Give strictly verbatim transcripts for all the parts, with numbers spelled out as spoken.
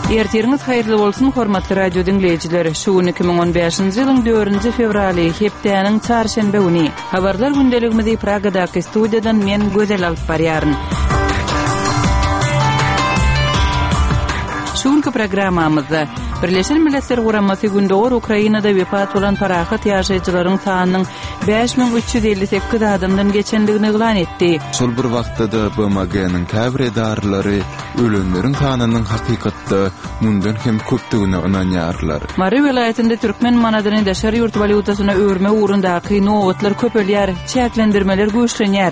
Ertiriniz hayırlı bolsun hormatly radio dinleyijileri. Şu iki ming on beşinji ýylyň dördünji fevraly hepdeniň çarşembe güni. Habarlar gündeligimizi Pragadaky studiýadan men Gözel alyp barýaryn. Şuňky programmamyzda Birleşen Milletler Guramasy gündogor Ukrainada wepat bolan parahat ýaşaýjylaryň sanynyň beş ming üç ýüz elli sekiz adamdan geçenligini eglan etdi. Şol bir wagtda B M G'niň käbir edarlary ölenleriň sanynyň hakykatda mundan hem köpdigine inanýarlar. Mary vilayetinde türkmen manadyny daşary ýurt valyutasyna öwürme ugrundaky nowatlar köpelýär, çäklendirmeler güýçlenýär.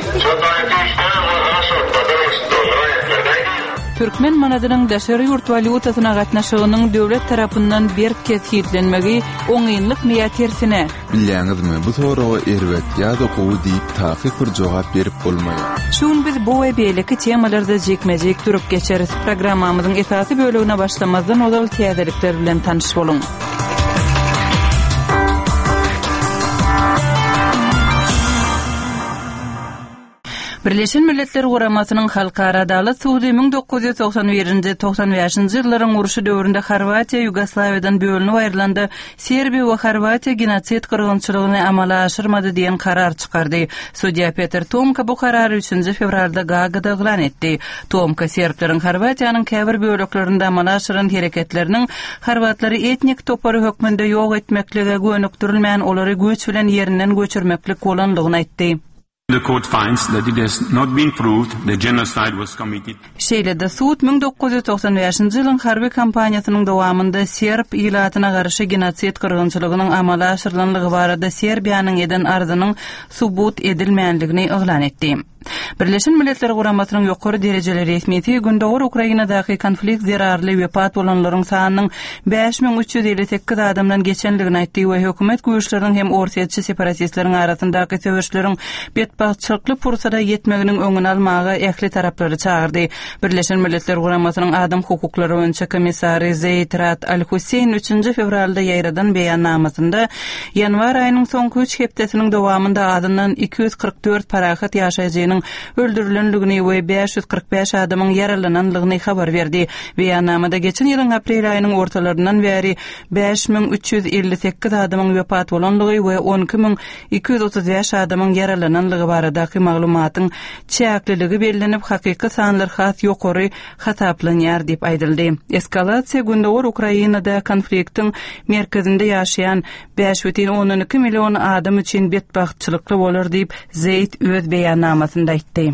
Türkmen manadynyň daşary ýurt valyutasyna gatnaşygynyň döwlet tarapyndan bir kez hitlenmegi oňynlyk niýet tersine. Bilýäňizmi, bu soraga erwet ýa-da gowy diýip taýyk bir jogap berip bolmaýar. Şuň biz bu we beýleki temalarda jekmejek durup geçeriz. Programmamyzyň esasy bölegine başlamazdan olal täzelikler bilen tanyş boluň. Birleşen Milletler Guramasynyň Halkara Adalet Sudy ming dokuz ýüz toksan birinji toksan beşinji ýyllaryň uruşy döwründe Horwatiýa Ýugoslawiýadan bölünip aýrylanda Serbiýa we Horwatiýa genosit gyrgynçylygyny amala aşyrmady diýen karar çykardy. Sudiýa Peter Tomka bu karary üçinji fevralda Gagada eglan etdi. Tomka serbleriň Horwatiýanyň käbir böleklerinde amala aşyran hereketleriniň horwatlary etnik topary hökmünde ýok etmekligi gönükdirilmän olary güç bilen ýerinden göçürmeklik bolanlygyny aýtdy. The court finds that it has not been proved that genocide was committed. Şeýle-de sud ming dokuz ýüz toksan beşinji ýylyň harby kampaniýasynyň dowamynda Serb ýylatyna garşy genosit gyrgynçylygynyň amala aşyrylanlygy barada Serbiýanyň eden arzynyň subut edilmänligini eglan etdi. Birleşen Milletler Guramasynyň ýokary derejeleri resmiýeti gündogor Ukrainadaky konflikt zerarly wepat bolanlaryň sanynyň beş ming üç ýüz elli sekiz adamdan geçenligini aýtdy we hökümet güýçleriniň hem orsiýetçi separatistleriň arasyndaky söwüşleriň betbaççylykly pursada ýetmeginiň öňüni almaga ähli taraplary çağırdy. Birleşen Milletler Guramasynyň adam hukuklary boýunça komissary Zeid Ra'ad Al-Hussein üçinji fevralda ýaýradan beýannamasynda ýanwar aýynyň soňky üç hepdesiniň dowamynda adından iki yüz kırk dört parahat ýaşaýjynyň öldürilenligini we beş yüz kırk beş adamyň yaralananlygyny habar berdi. Beýannamada geçen ýylyň aprel aýynyň ortalaryndan bäri beş ming üç ýüz elli sekiz adamyň wepat bolanlygy we on iki ming iki yüz otuz beş adamyň yaralananlygy baradaky maglumatyň çäkliligi bellenip hakyky sanlar has ýokary hataplanýar diýip aýdyldy. Eskalasiýa gündogor Ukrainada konfliktiň merkezinde ýaşaýan beş бүтүн on iki million adam üçin betbaççylykly bolar diýip Zeid öz beýannamasynda aýtdy.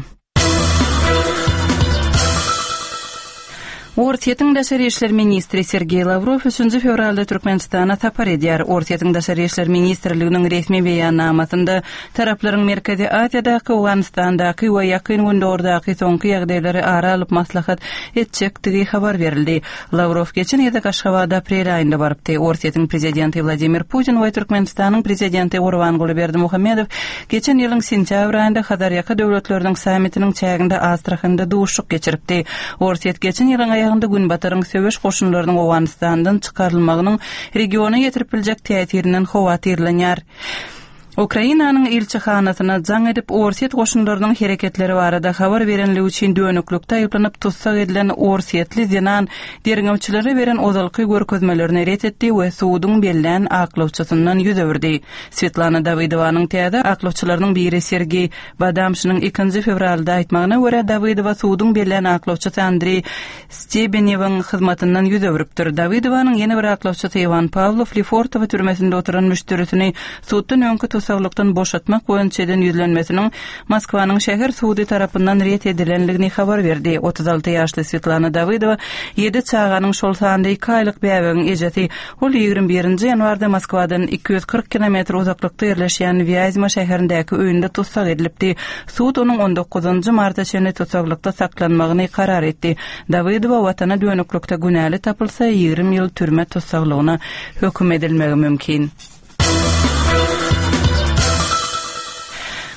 Orsiýetiň daşary işler ministri Sergey Lavrov üçinji fevralda Türkmenistana tapar edýär. Orsiýetiň daşary işler ministrliginiň resmi beýannamasynda taraplaryň Merkezi Asiýadaky, Awganistandaky we ýakyn gündordaky soňky ýagdaýlary ara alyp maslahat etjekdigi habar berildi. Lavrov geçen ýyl Kaşgabada aprel aýynda barypdy. Orsiýetiň prezidenti Vladimir Putin we Türkmenistanyň prezidenti Gurbanguly Berdimuhammedow geçen ýylyň sentýabr aýynda Hazarýaka döwletleriniň sammitiniň çäginde Astrahanda duşuk geçiripdi. Orsiýet geçen ýylyň ýagynda günbataryň söwüş goşunlarynyň Awganistandan çykarylmagynyň regiona ýetirip biljek täsirinden howatyrlanýar. Ukrainanyň elçihanasyna jaň edip Orsiýet goşunlarynyň hereketleri barada habar berenligi üçin dönüklükde aýyplanyp tutsak edilen Orsiýetli Zenan derňewçilere beren ozalky görkezmelerini ret etdi we suwdyň bellen aklawçysyndan ýüz öwürdi. Svetlana Davydowanyň täze aklawçylarynyň biri Sergey Badamshynyň ikinji fevralda aýtmagyna görä Davydowa suwdyň bellen aklawçysy Andrey Stebenewiň hyzmatyndan ýüz öwüripdir. Davydowanyň ýene bir aklawçysy Ivan Pavlov Lefortow türmesinde oturan müşterisini suwddan öňkü tusaklykdan boşatmak boýunça ýüzlenmesiniň Moskwanyň şäher suwdy tarapyndan ret edilenligini habar berdi. otuz alty ýaşly Svetlana Davydowa ýedi çağanyň şol sanda iki aýlyk bäbägiň ejeti. Ol ýygrimi birinji ýanwarda Moskwadan iki yüz kırk kilometr uzaklykda ýerleşýän Vyazma şäherindäki öýünde tutsak edilipdi. Suwd onuň on dokuzunji marta şeýle tusaklykda saklanmagyny karar etdi. Davydowa watana dönüklükde günäli tapylsa ýygrimi ýyl türme tutsaklygyna höküm edilmegi mümkin.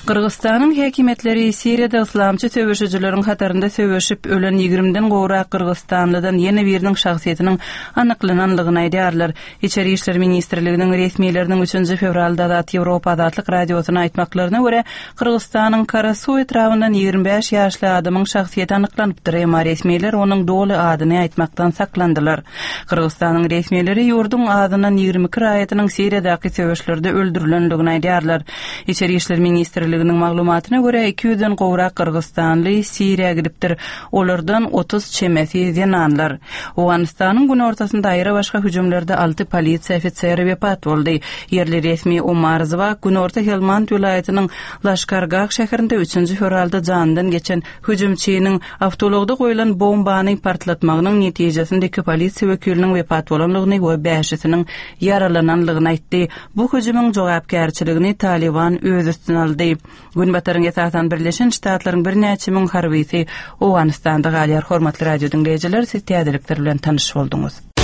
Kırgızstanyň häkimetleri Siriýada islamçy söwüşçüleriň hatarynda söwüşip ölen ýigrimden gowrak Kırgızstanlydan ýene biriniň şahsiýetiniň anyklananlygyny aýdýarlar. İçeri işler ministrliginiň resmiýetleriniň üçünji fevralda da Ýewropa adatlyk radiosyna aýtmaklaryna görä, Kırgızstanyň Karasuw etrafyndan ýigrim beş ýaşly adamyň şahsiýeti anyklanypdyr, emma resmiýetler onuň doly adyny aýtmakdan saklandylar. Kırgızstanyň resmiýetleri ýurdun adynyň ýigirmi iki raýatynyň Siriýadaky söwüşlerde öldürilenligini aýdýarlar. İçeri işler ministrliginiň maglumatyna görä iki yüzden gowrak Kırgızstanly Siriýa gidipdir. Olardan otuz çemesi ýananlar. Owganystanyň gün ortasynda aýra başga hüjümlerde altı polisiýa ofiseri wepat boldy. Yerli resmi Umarzowa gün orta Helmand vilayatynyň Laşkargah şäherinde üçünji fevralda jandan geçen hüjümçiniň awtologda goýulan bombany partlatmagynyň netijesinde iki polisiýa wekiliniň wepat bolanlygyny we beşisiniň yaralananlygyny aýtdy. Bu hüjümüň jogapkärçiligini Taliban öz üstüne aldy. Gün batarynga esasyn Birleşen Ştatlaryň bir näçe müň harbiýeti Owganystanda galýar. Hormatly radio dinleýijiler, siz täzelikler bilen tanyş boldunuz.